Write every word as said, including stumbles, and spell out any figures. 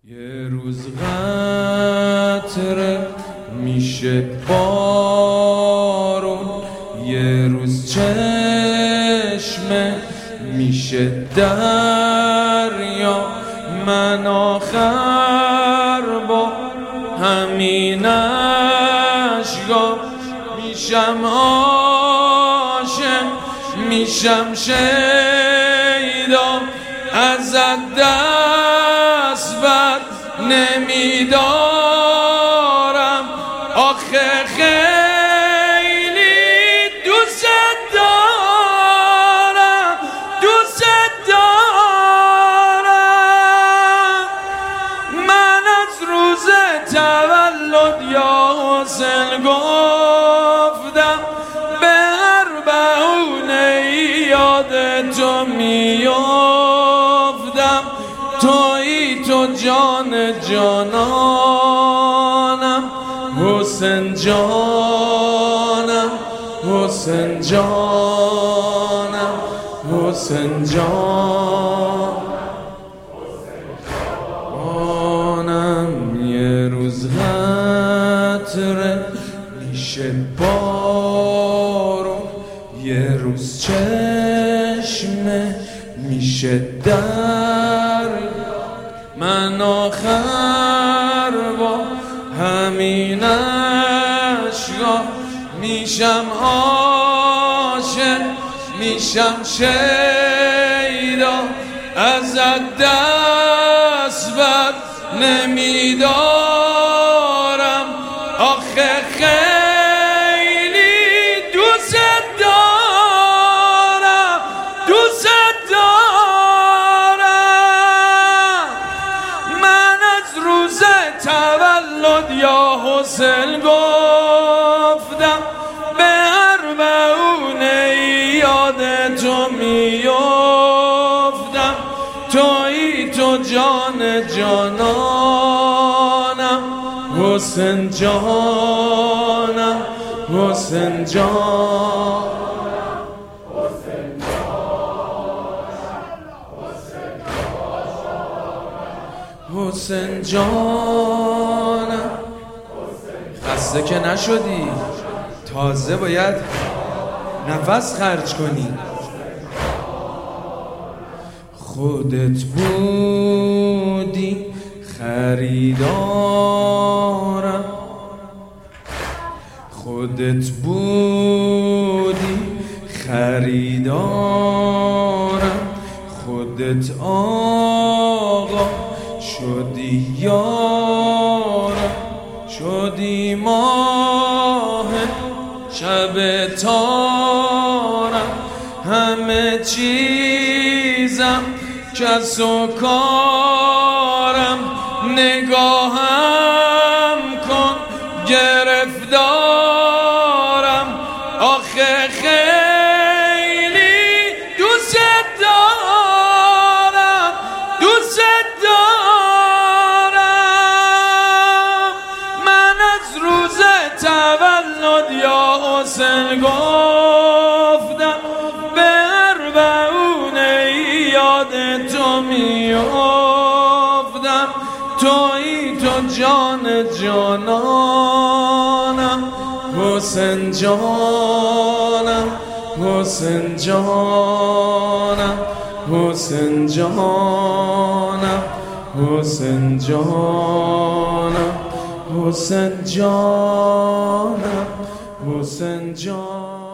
یه روز قطره میشه بارون، یه روز چشمه میشه دریا. من آخر با همین اشکا میشم عاشق، میشم شیدا. ازت دست بر نمیدارم، آخه خیلی دوست دارم، دوست دارم. من از روز تولد یا حسین گفتم، به هر بهونه یاد تو میافتم. تویی تو جان جانانم، حسین جانم، حسین جانم، حسین جانم. یه روز قطره میشه بارون، یه روز چشمه میشه دریا. من آخر با همین اشکا میشم عاشق، میشم شیدا. ازت دست بر نمیدارم، آخه خیلی دوست دارم، دوست دارم. من از روز تولد یا حسین گفتم، به هر بهونه یاد تو میافتم. تویی تو جان جانانم، حسین جانم، حسین جان، حسین جانم، حسین جانم. خسته که نشدی؟ تازه باید نفس خرج کنی. خودت بودی خریدارم، خودت بودی خریدارم. خودت آقا شدی یارم، شدی ماه شب تارم. همه چیزم کس و کارم، نگاهم کن گرفتارم. آخه خیلی دوست دارم، دوست دارم. من از روز تولد یا حسین گفتم، به هر بهونه یاد تو میافتم. تویی تو جان جانانم، حسین جانم، حسین جانم، حسین جانم، حسین جانم، حسین جانم، حسین جانم.